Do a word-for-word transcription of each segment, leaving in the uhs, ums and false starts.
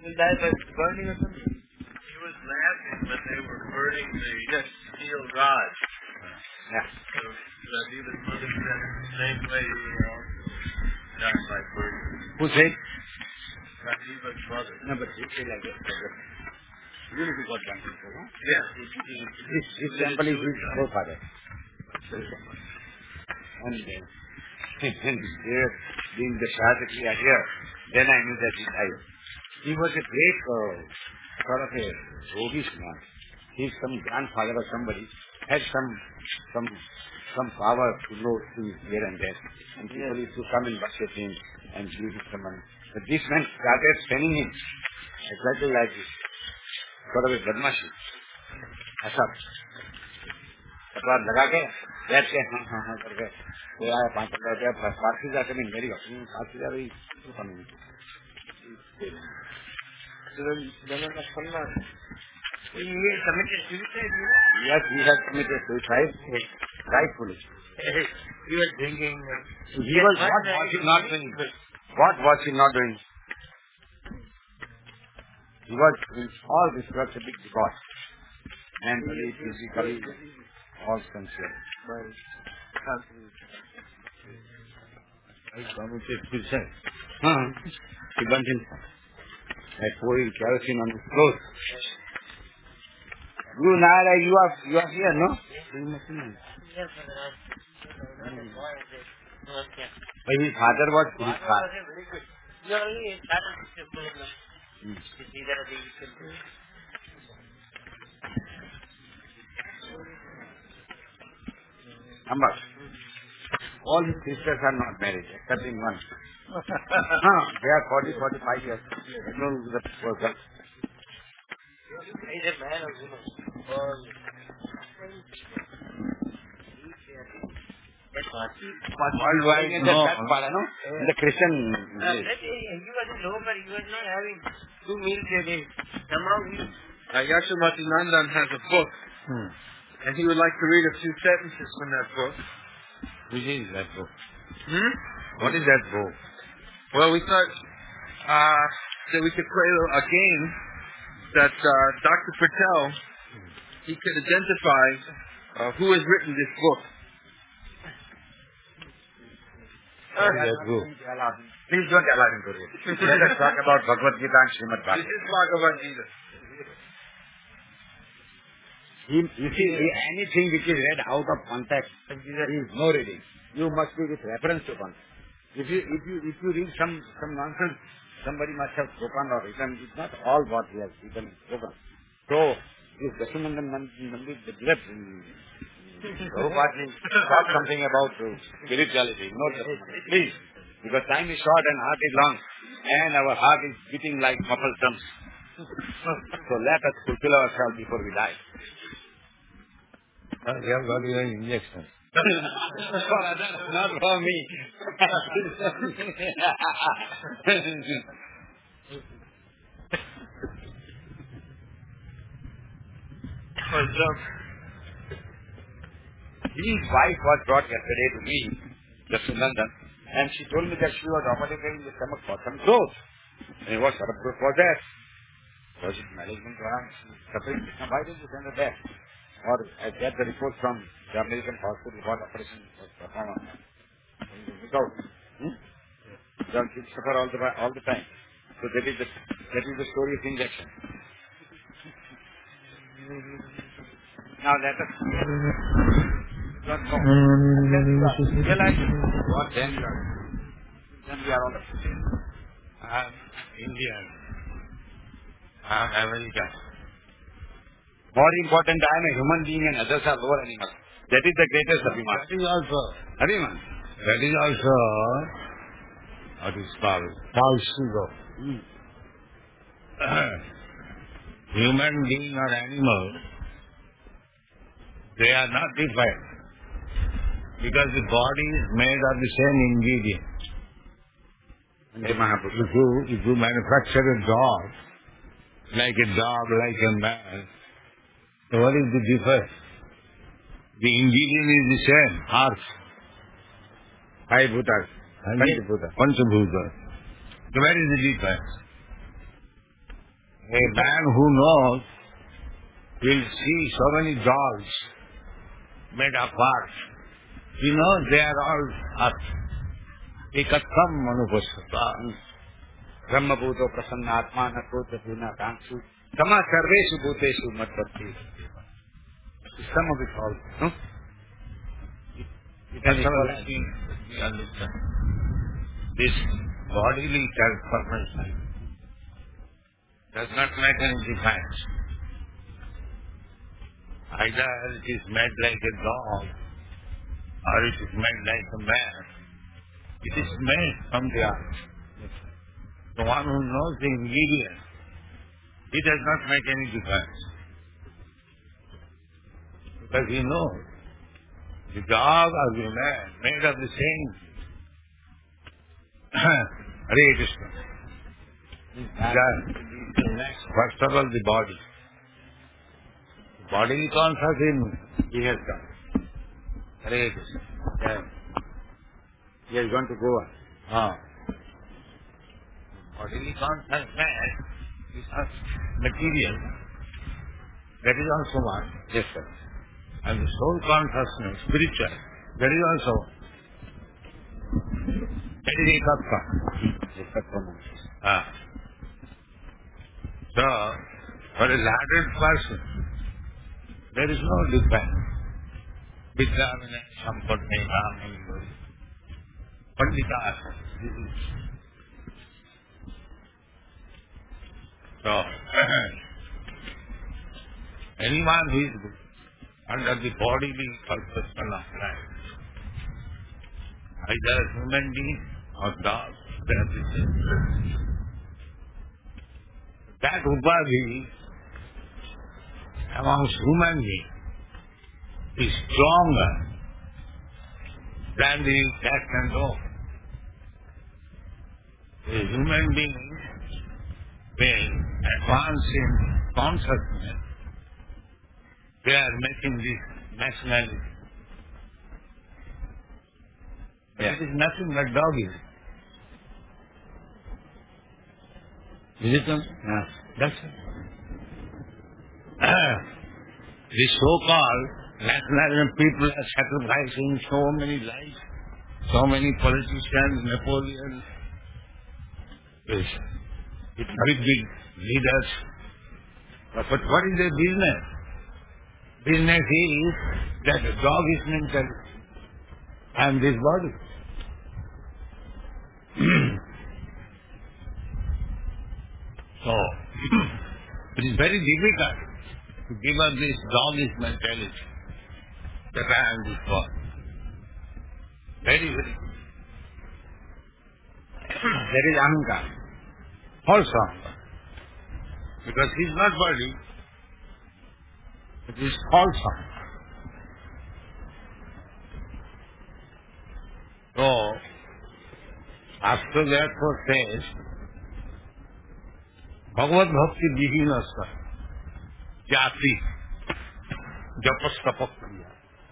will die by burning or something. He was laughing when they were burning the yes. steel rods. Yeah. So Radhiva's mother said in the same way you were also died by burning. Who said? Radhiva's mother. No, but he said like that. Even if he got drunk before, no? Yeah. He, he, This, this temple is his forefather. And then, and there, being the Shahada Kriya here, then I knew that he died. He was a great uh, sort of a yogish man. His some grandfather or somebody had some some some power to know things here and there. And people yes. used to come and worship him and give him some money. But this man started sending him exactly like this. Sort of a badmashi. ऐसा कटवार लगा के बैठ के हाँ हाँ हाँ करके कोई आया पाँच पंद्रह रुपया पार्टी जाके नहीं मेरी पार्टी जा रही So then, then I'm not fun now. He committed suicide, you know? Yes, he has committed suicide. Yes. Rightfully. He was drinking. So he was, what was he not doing? What was he not doing? He was, in all this was a big debauch. Mentally, physically, all sincere. I committed suicide. Uh-huh. He burnt himself by pouring kerosene on his clothes. Guru Nara, you are, you are here, no? Yes, But his father was his father. very good. You only started with simple enough. To see that I think you can do it. Number. All his sisters are not married, except in one. huh, they are forty, forty-five years. I know the poor girl. He's a man or woman. All. Worldwide, in the Satpara, no? In the Christian. Uh, he was a low, but he was not having two meals a day. Somehow he. Uh, Yashamati Nandan has a book, Hmm. and he would like to read a few sentences from that book. Which is that book? Hmm? What is that book? Well, we thought uh, that we could play a game that uh, Doctor Patel, he could identify uh, who has written this book. What is that book? Please don't allow him to read. Let us talk about Bhagavad Gita and Srimad This Bhagavad. is Bhagavad Gita. He, you see, anything which is read out of context is no reading. You must be with reference to context. If you if you if you read some some nonsense, somebody must have spoken or written. It's not all what he has written and spoken. So this Dashanandan Nandi direct Prabhupada talk something about spirituality. No, please, because time is short and heart is long, and our heart is beating like muffled drums. So let us fulfill ourselves before we die. Uh, you have got your injection. For others, not for me. His wife was brought yesterday to me, Jashanandan, and she told me that she was operating in the stomach for some growth. And what sort of growth was that? Was it management program? Suffering? Now why didn't you send her back? Or I get the report from the American hospital what operation was performed on her. Without. Hmm? Don't you suffer all the, all the time. So that is the, that is the story of injection. Now let us don't know. Realize what then you are. Then we are all I am Indian. I am American. More important, I am a human being and others are lower animals. That is the greatest Abhiman. That is also, Abhiman. that is also, what is called, false ego. Hmm. Human being or animal, they are not different. Because the body is made of the same ingredient. If you, if you manufacture a dog, like a dog, like a man, so what is the difference? The ingredient is the same, earth. Five Bhutas. Five Bhutas. Panchabhuta. So where is the difference? A man who knows will see so many dolls made of art. You know, they are all earth. Ekatam manupasata. Brahmabhuto prasannatma nakotra punakanshu. Sama sarveshu bhuteshu matpatti. Some of it all. No? That's all I think we understand. This bodily transformation does not make any difference. Either it is made like a dog or it is made like a man. It is made from the earth. The one who knows the ingredient, he does not make any difference. Because he knows the dog or the man made of the same. Hare Krishna. First of all, the body. Bodily consciousness he has done. Hare Krishna. Yeah. He is going to go on. Ah. Bodily consciousness is not material. That is also one. Yes, sir. And the soul consciousness, spiritual, that is also that is ekattva. Ekattva. Ah. So, for a laddered person, there is no difference. Vidravana, Sampatne, Ramani, Pandita. So, anyone who is under the bodily perception of life, either human being or dog, they are the same. That upadhi amongst human beings is stronger than the cat and dog. The human being being advanced in consciousness, they are making this nationality. Yeah. It is nothing but doggy. Is it not? Yes. That's it. The so-called nationalism people are sacrificing so many lives, so many politicians, Napoleon, yes, with very big leaders. But, but what is their business? Business is that the dog is mental and this body. So, it is very difficult to give up this doggish mentality that I am this body. Very, very. There is ahankara, false ahankara. Because he is not body, it is false ahankara. So, Shastra therefore says, Bhagavad Bhakti Vihinasa Jati Japastapakriya.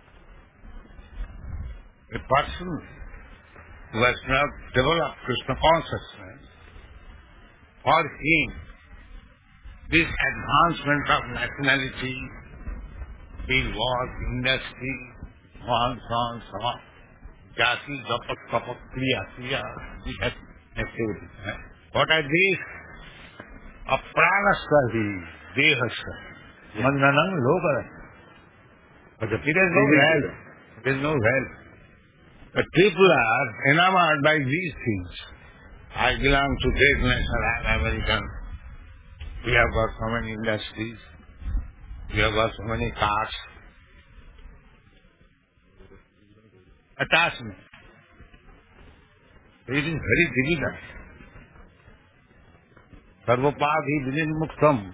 A person who has not developed Krishna consciousness, for him, this advancement of nationality, field work, industry, so on, so on, so on, Jati Japastapakriya, Kriya, he has activity. What are these? Apranasya dehasya mandanam loka. But there is no value. There is no value. But people are enamored by these things. I belong to great nation, I am American. We have got so many industries. We have got so many cars. Attachment. It is very difficult. Sarvapadhi vinimuktam.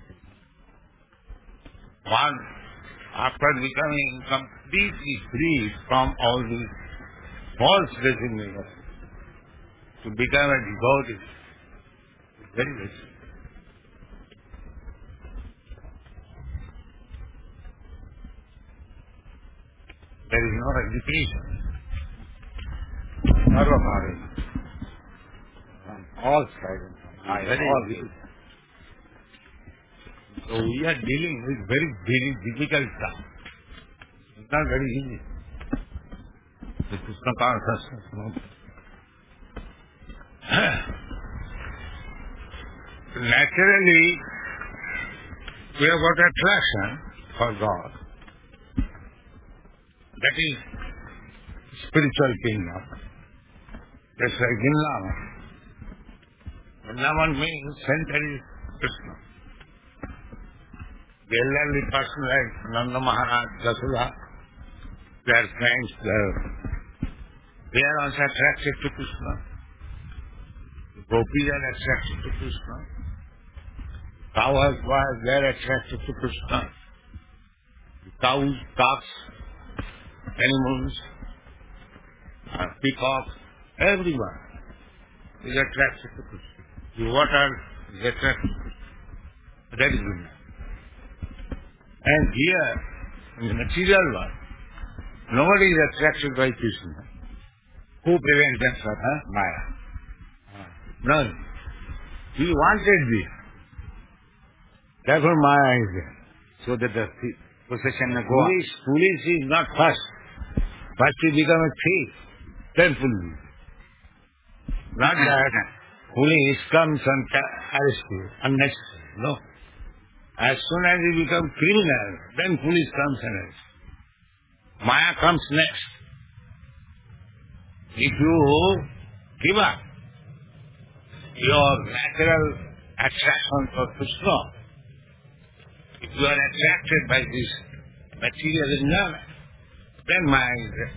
One, after becoming completely free from all these false designations, to become a devotee, is very difficult. There is no education. Sarvapadhi. From all sides. I very all So we are dealing with very, very difficult stuff. It's not very easy. The Krishna consciousness, no. Naturally, we have got attraction for God. That is spiritual kingdom. That's like Vrindavan. Vrindavan means center is Krishna. The elderly person like Nanda Maharaj, Yashoda, they are friends, they are, they are also attracted to Krishna. The gopis are attracted to Krishna. Cows, boys, they are attracted to Krishna. The cows, cocks, animals, uh, peacocks, everyone is attracted to Krishna. The water is attracted to Krishna. That is good. And here, in the material world, nobody is attracted by Krishna. Who prevents themselves? Huh? Maya. None. He wanted this. Therefore Maya is there. So that the possession may go on. Foolish, foolish is not first. First you become a thief, then foolish. Not that foolish comes and arrests you, unnecessary. No. As soon as you become criminal, then foolish comes and arrests you. Maya comes next. If you give up your natural attraction for Krishna, if you are attracted by this material enjoyment, then Maya is there.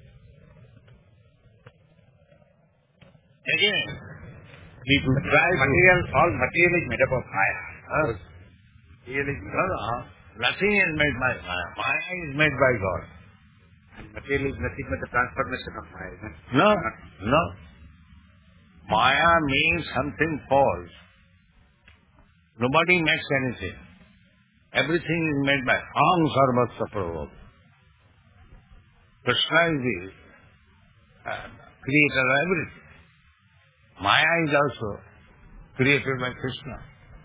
Again, people try material, all material is made up of Maya. Huh? Material is no, no, nothing is made by Maya. Maya is made by God. And material is nothing but the transformation of Maya, isn't it? No, no. Maya means something false. Nobody makes anything. Everything is made by Aham Sarvatsa Prabhu. Krishna is the uh, creator of everything. Maya is also created by Krishna.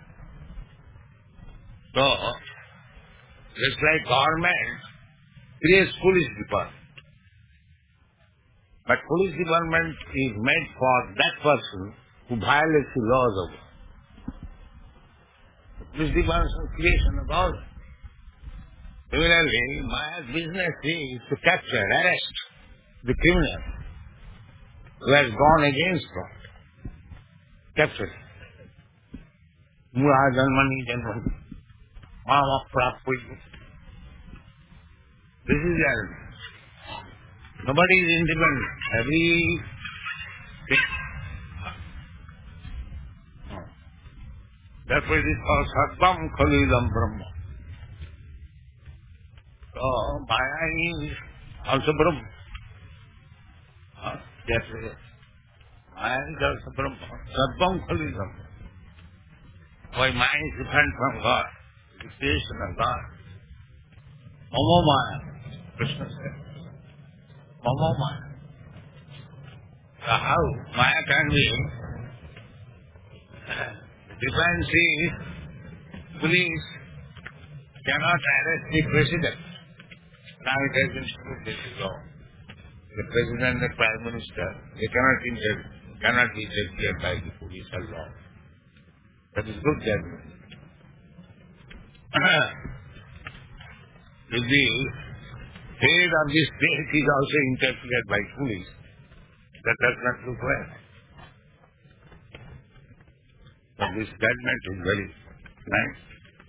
So, just like government creates police department. But police department is made for that person who violates the laws of God. The police department is creation of God. Similarly, Maya's business is to capture, arrest the criminal who has gone against God. Capture. Mura Janmani Janmani. Mama Prapui. This is the element. Nobody is independent. Every therefore it is called Sattvam Khalidam Brahma. So Maya is also Brahma. Huh? Yes, yes. Maya is also Brahma. Sattvam Khalidam. Why Maya is different from God? It is creation of God. Mama Maya. Krishna said. Mama Maya. So how Maya can be? The difference is police cannot arrest the president. Now it has been proved this is law. The president and the prime minister, they cannot inter- cannot be interfered by the police or law. That is good judgment. If the head of the state is also interfered by police, that does not look well. But this judgment is very nice.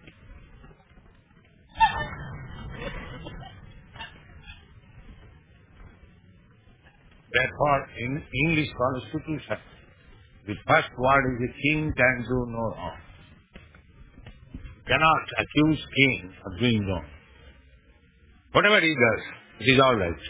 Therefore, in English Constitution, the first word is the king can do no wrong. Cannot accuse king of doing wrong. Whatever he does, it is all right.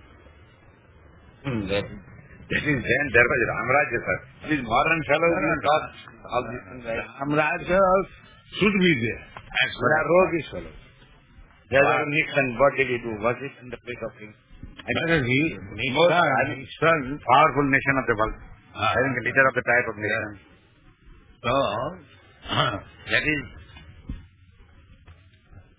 Hmm, that, that is then there was Ramraja, sir. These modern fellows will talk all these things like Ramraja should be there. As well as roguish fellows. There was Nixon, what did he do? Was it in the place of king? Because he, Nixon, powerful nation of the world. Uh, having a leader of the type of nation. So, that is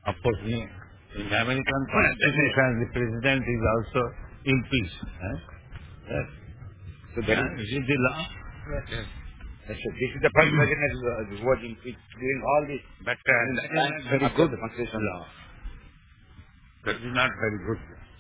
Of course, in in American constitution, the president is also impeached. Eh? Yes. So that Yeah, is, this is the law. yes. That's it. This is the first president who was who was impeached during all this. But uh, that is not very After good the constitution. law. That is not very good.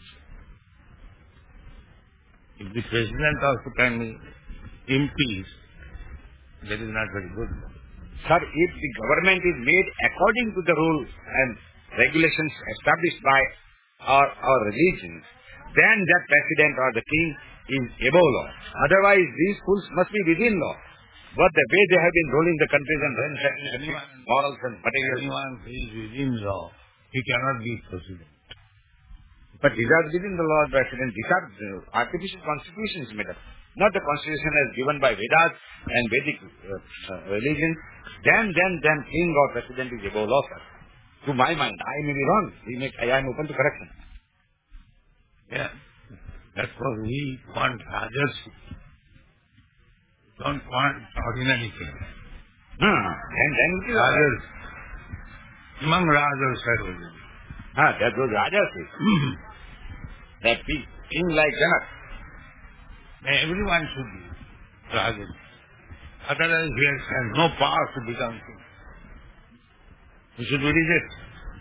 If the president also can be impeached, that is not very good. Sir, if the government is made according to the rules and regulations established by our, our religion, then that president or the king is above law. Otherwise, these fools must be within law. But the way they have been ruling the countries and ransackling the morals and material. Anyone who is within law, he cannot be president. But these are within the law, president. These are the artificial constitutions made up. Not the constitution as given by Vedas and Vedic uh, uh, religion. Then, then, then king or president is above law, sir. To my mind, I may be wrong. We may, I am open to correction. Yeah. That's what we want Rajas. Don't want ordinary king. Hmm. And then it is Rajas. Among Rajas, sir. Ah, that was Rajas. That king, king like Janak. Everyone should be Rajas. Otherwise, he has no power to become king. He should be rejected.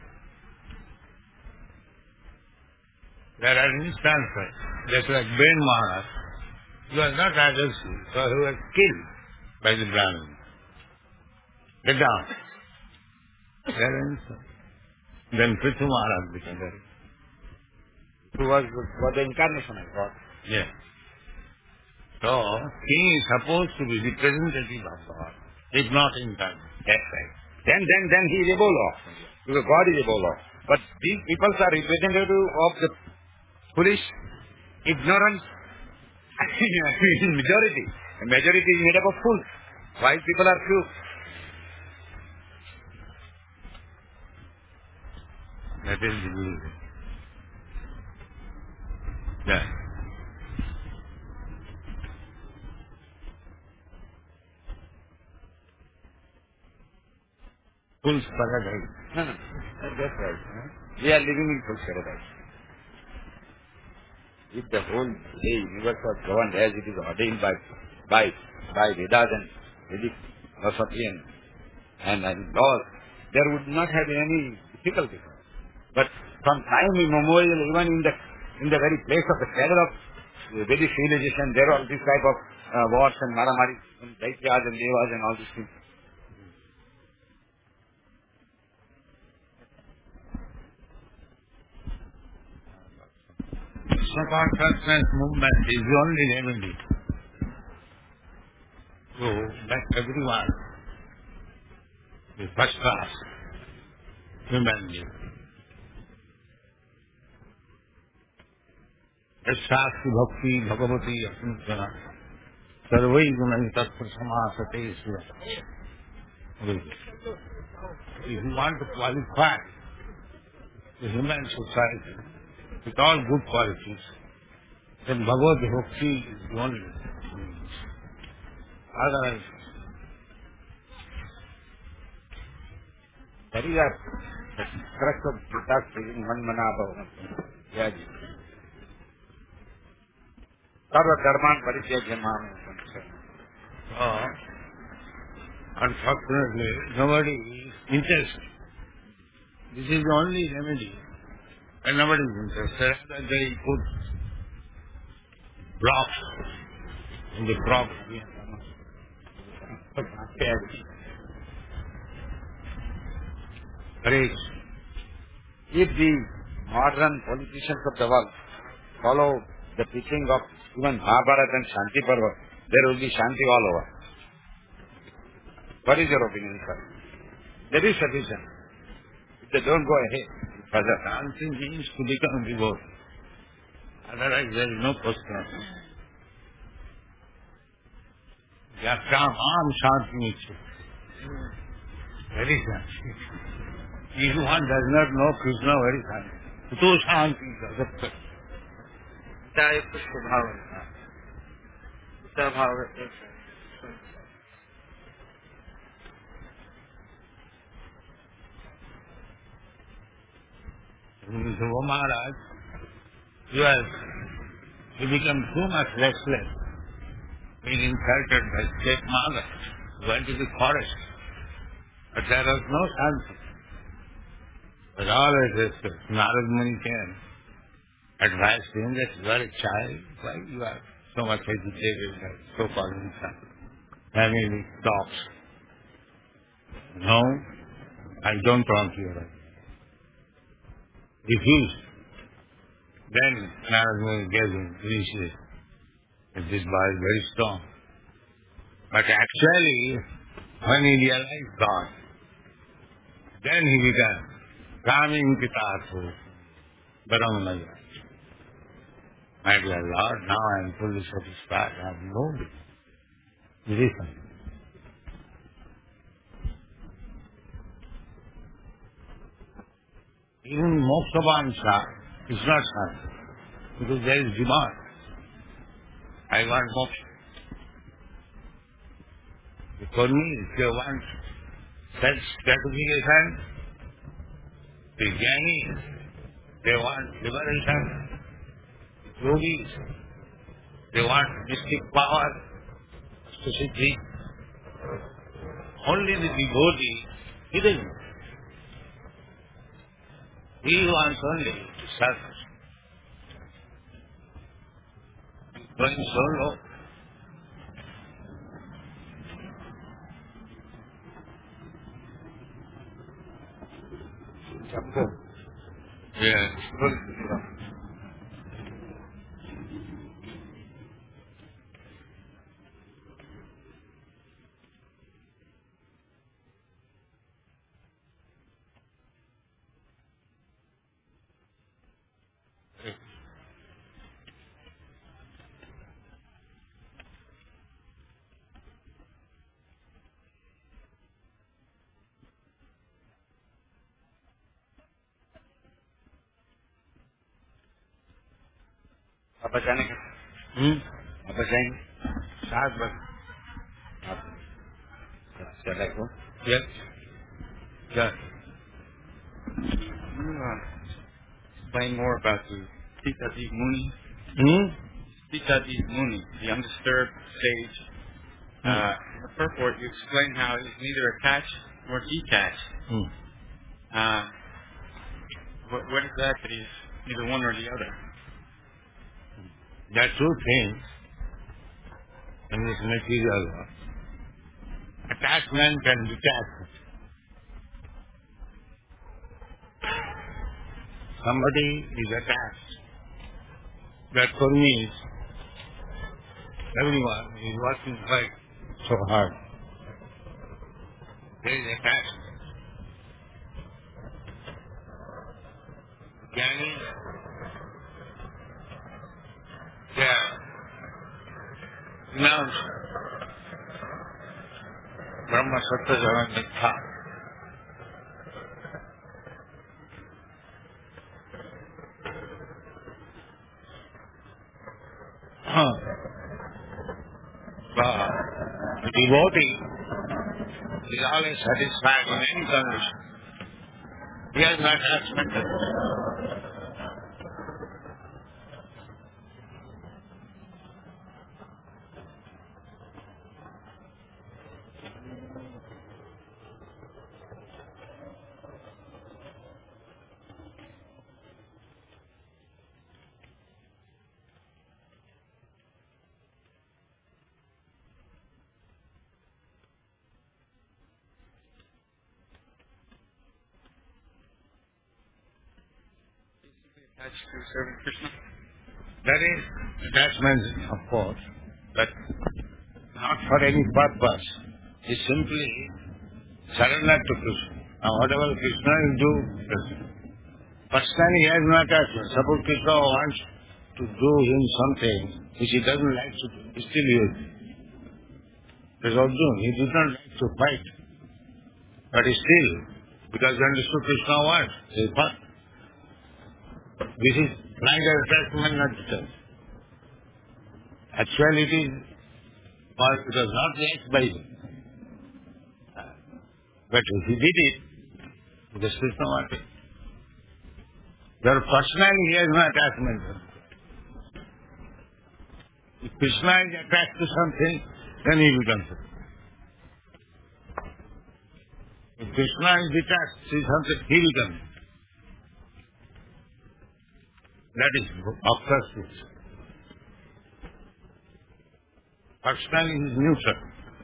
There are instances, just like Ben Maharaj, he was not Rajasi, so he was killed by the Brahmin. Get down. There are instances. Then Prithu Maharaj became very. Who was, was the incarnation of God. Yeah. So, king is supposed to be representative of God, if not incarnate. That's right. Then, then, then he is above law. Because God is above law. But these people are representative of the foolish, ignorant, majority. The majority is made up of fools. Wise people are few. That is the rule. Yeah. Fool's paradise. No, no. That's right. We are living in full paradise. If the whole day universe was governed as it is ordained by by by Vedas and Vedic philosophy and, and, and laws, there would not have been any difficulty. But from time immemorial, even in the in the very place of the cradle of Vedic civilization, there are this type of uh, wars and maramari, and Daityas and Devas and all these things. Consciousness movement is the only remedy to make everyone the first class human being. Shastri Bhakti Bhagavati Asantana Sarvai Gunai Tattva Samasate Sura. If you want to qualify the human society with all good qualities, then Bhagavad Bhakti is the only means. Otherwise, That is a the crux of Gita's saying, Man Mana Bhava. Yeah, ji. Sarva Dharman Parityaja Mam. uh, unfortunately, nobody is interested. This is the only remedy. And nobody is interested. That they put blocks in the crop. Courage. If the modern politicians of the world follow the teaching of even Mahabharata and Shanti Parva, there will be Shanti all over. What is your opinion, sir? That is sufficient. If they don't go ahead further. Shanti means to become devout. Otherwise there is no question. Yaksam Am Shanti Nichu. Very Shanti. If one does not know Krishna, very Shanti. To Shanti Jasat. Jai Pushpa Bhavan. Gita Bhavan. Dhruva Maharaj, he was, he became too much restless, being insulted by state mother, went to the forest. But there was no answer. But always restless. Narad Muni came, advised him that you are a child, why you are so much agitated by so-called insult, family talks. No, I don't want you. Refused. Then Narad Muni gave him initiation that this boy is very strong. But actually, when he realized God, then he began Kaming Pitathu Brahmanaya. My dear Lord, now I am fully satisfied. I have no reason. Even Moksha is not hard because there is demand. I want moksha. For me, if you want self-gratification, the jnanis, they want liberation. Yogis, they want mystic power, specifically. Only the devotee, he doesn't. He wants only to serve. Going so low. Yes. अब बचाने का Hmm? अब बचाएंगे सात बजे. आप चला को Yes. Yes. Can you uh, explain more about the Sitaji Muni? Hmm? Sitaji Muni, the undisturbed sage. Hmm. Uh, in the purport, you explain how he's neither attached nor detached. Hmm. Uh, what, what is that that he's neither one or the other? There are two things in this material world. Attachment and detachment. Somebody is attached. That for me is everyone is working quite so hard. There is attachment. Jnani, they are renounced Brahma Sattva Jagan Mithya. Huh. But the devotee is always satisfied in any condition. He has no attachment. Attached to serving Krishna? That is attachment, of course, but not for any purpose. He simply surrendered to Krishna. Now whatever Krishna will do, Krishna. Personally he has no attachment. Suppose Krishna wants to do him something which he doesn't like to do, he still will. There's Arjuna, he did not like to fight. But he still, because he understood Krishna wants, he fought. This is neither attachment nor detachment. Actually it is, or it was not liked by him. But if he did it, because Krishna wanted. Your personality has no attachment. If Krishna is attached to something, then he becomes it. If Krishna is detached to something, he becomes it. That is Bhakta's position. Personality is neutral.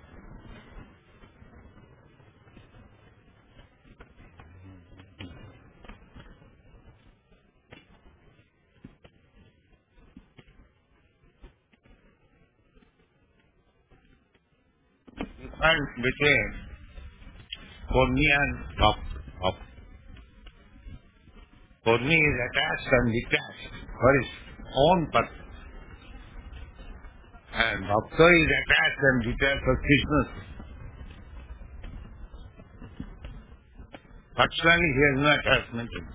You find between Kormi and Bhakta. Kormi is attached and detached for his own purpose. And Bhakta is attached and detached for Krishna's. Personally, he has no attachment to it.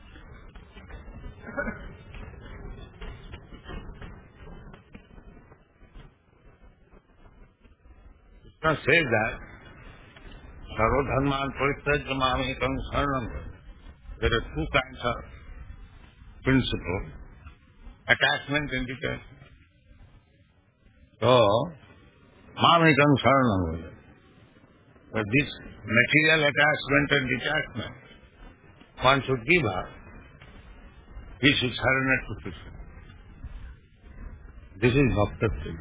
Krishna says that Sarva Dharman Parityajya Mamekam Saranam. There are two kinds of principle, attachment and detachment. So, Mamekam Saranam. But this material attachment and detachment, one should give up. He should surrender to Krishna. This is Bhakta thing.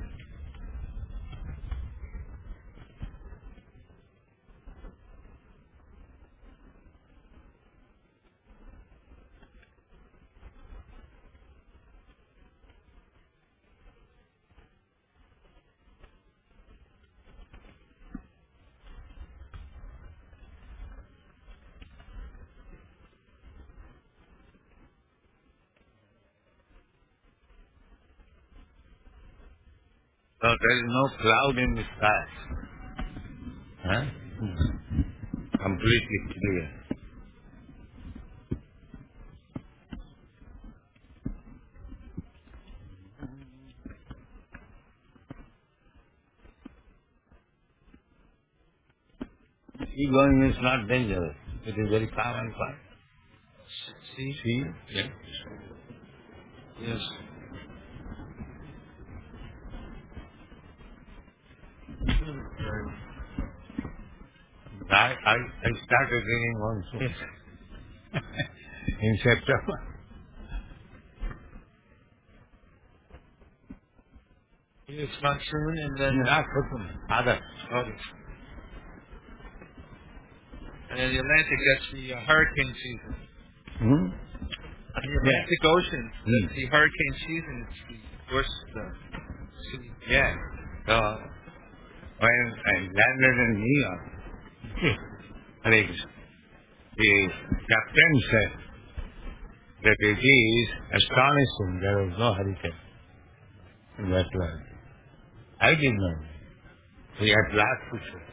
So there is no cloud in the sky. Huh? Completely clear. Sea going is not dangerous. It is very calm and quiet. See? Sea? Yes. Yes. I, I, I started reading monsoon in September. It's monsoon and then Not September, August. August. And then the Atlantic gets the uh, hurricane season. Hmm? And the Atlantic Ocean, Hmm. the, the hurricane season, it's the worst uh, sea. Yeah. So, when I landed in New York, Hare Krishna, the captain said that it is astonishing there was no hurricane in that land. I did not. We had last picture.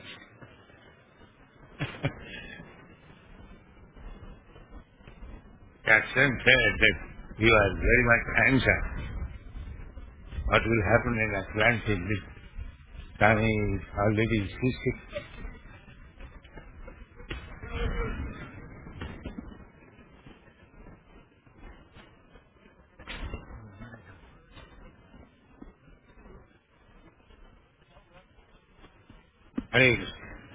Captain said that you are very much anxious. What will happen in Atlantic? This time is already seasick. Hare Krishna.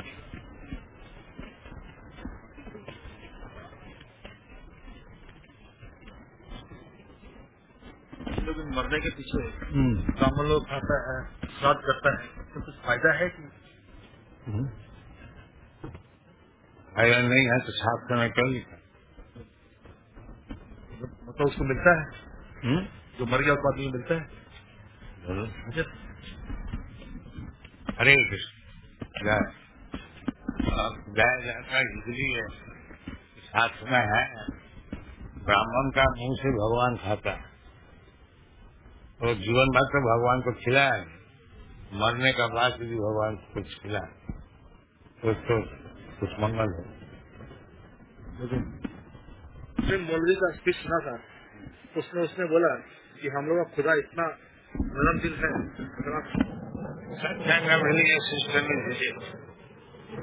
लोग मरने के पीछे Hmm. ब्राह्मण लोग खाता है, श्राद्ध करता है, तो कुछ फायदा है कि Hmm. आया नहीं है तो साफ करना कर लिखा मतलब उसको मिलता है, Hmm? जो मर गया उसको आदमी मिलता है? बोलो। मुझे हरे कृष्ण जय अब जय जाता इसलिए साथ में है ब्राह्मण का मुंह से भगवान खाता है तो जीवन भर तो भगवान को खिलाए मरने का बाद भी भगवान को कुछ खिलाए कुछ तो कुछ मंगल हो। उसने मौलवी का स्पीच सुना था, उसने उसने बोला कि हम लोग का खुदा इतना नरम दिल है, इतना सत्संग मिली सिस्टम में दीजिए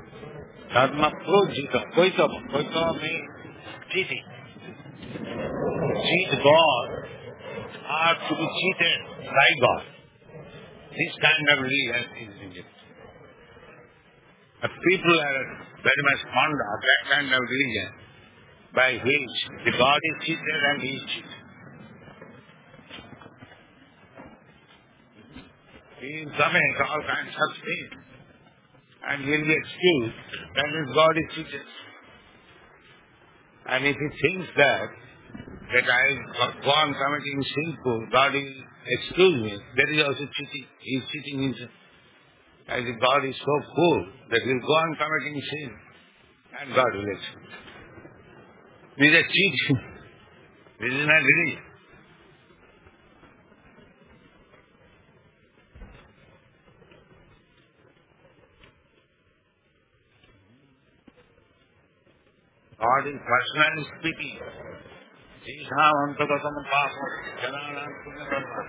कर्म को जीतो कोई तो कोई तो नहीं जीती cheat God or to be cheated by God. This kind of religion is needed. But people are very much fond of that kind of religion by which the God is cheated and he is cheated. He will commit all kinds of things and he will be excused that his God is cheated. And if he thinks that that I go on committing sinful, God will excuse me, that is also cheating. He is cheating himself. As if God is so cool that he will go on committing sin and God will excuse. This is a cheating. This is not religion. God is personally speaking. Jisham antagatam papa jananam punyarama.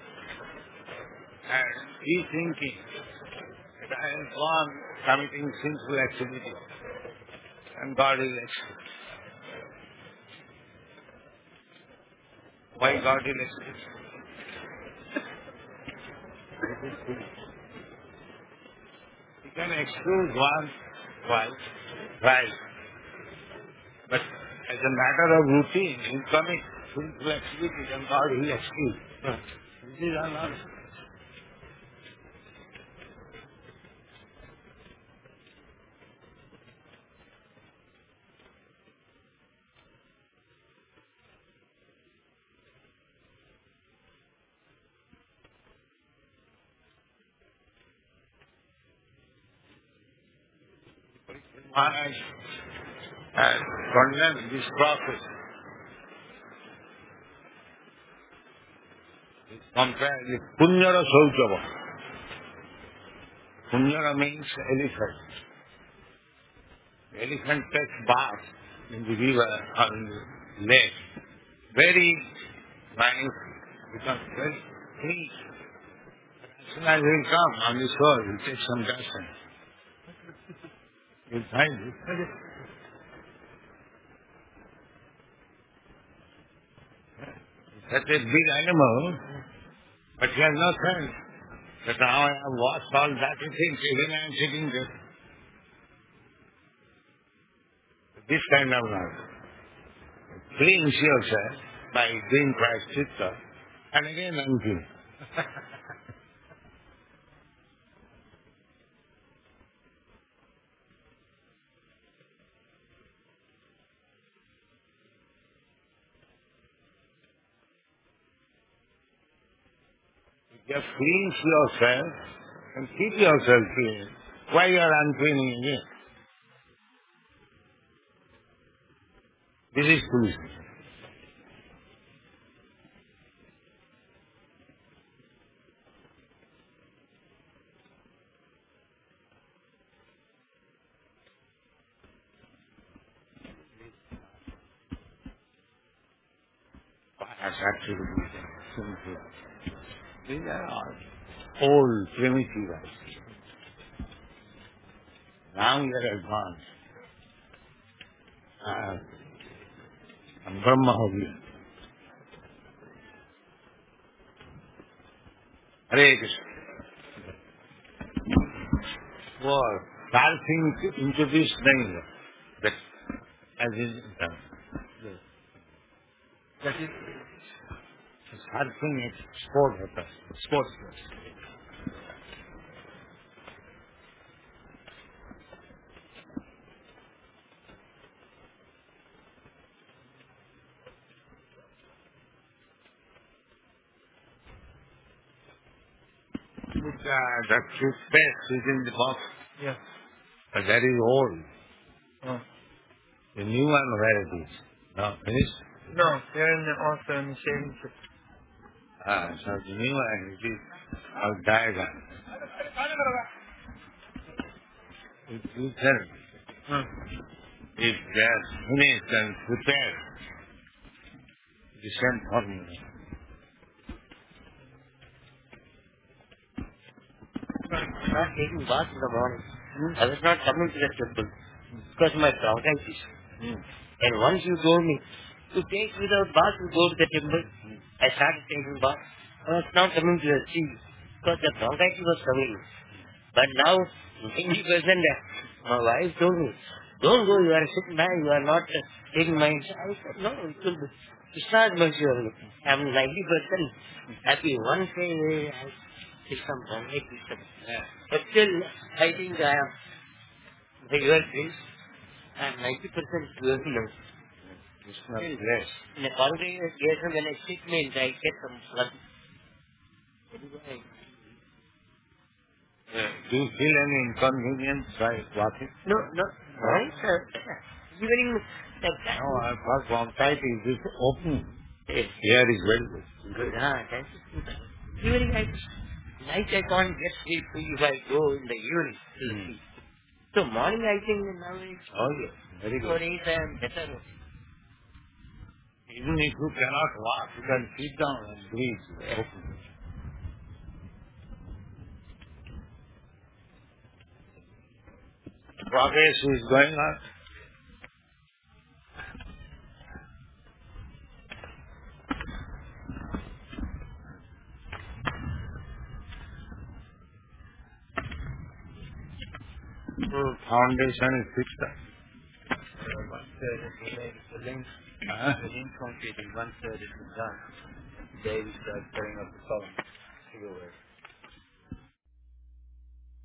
And he is thinking that I have gone committing sinful activity and God will excuse. Why God will excuse? He can excuse once, twice, thrice. But as a matter of routine, he commits sinful activities and God will excuse. This is unknown. Maharaj has condemned this process. It's compared with Punyara Sautava. Punyara means elephant. The elephant takes bath in the river or in the lake. Very nice, becomes very clean. As soon as he will come on the shore, he will take some darshan. He will find it. Such a big animal, but he has no sense. That now I have watched all that he thinks, even I am sitting there. This kind of knowledge. Cleanse yourself by doing prashchitta, and again unclean. Just cleanse yourself and keep yourself clean. Why you are uncleaning again? This is foolishness. That's actually simple. These are all old, primitive ideas. Now we are advanced. Uh, and Brahma Hovi. Hare Krishna. For starting to introduce things that as is done. That is surfing is sport होता है. Sports. With, uh, that toothpaste is in the box. Yes. But that is old. Oh. The new one, where it is? No, finished? No, they're in the, also in the shaving kit. Ah, so the new one, it is our diagram. It will tell Hmm. if they are finished and prepared. The same formula. I'm not taking bath in the morning. I was not coming to the temple because my bronchitis. Hmm. And once you told me To take without bath, we go to the temple. I started taking bath. I was not coming to the sea because the bronchitis was coming. But now, ninety percent, my wife told me, don't go, you are a sick man, you are not uh, taking my... I said, no, it will be... It's not mercy on me. I am ninety percent happy. One day I take some bronchitis. Yeah. But still, I think I am, by your grace, I am ninety percent tubercular. Krishna bless. In a congregation, when I sit means I get some blood. Yeah. Do you feel any inconvenience by walking? No, no. Right, sir. Even the No, I thought bronchitis is open. Yes. Here is very good. Good, ah, that's it. Evening, I, night I can't get sleep if I go in the evening. Hmm. So morning I think now it's Oh, yes. Very four good. days I am better. Even if you cannot walk, you can sit down and breathe. Yeah. Open. Progress is going on. Hmm. Foundation is fixed up. One third is the link, Huh? the link completed, one third is done. They will start putting up the column.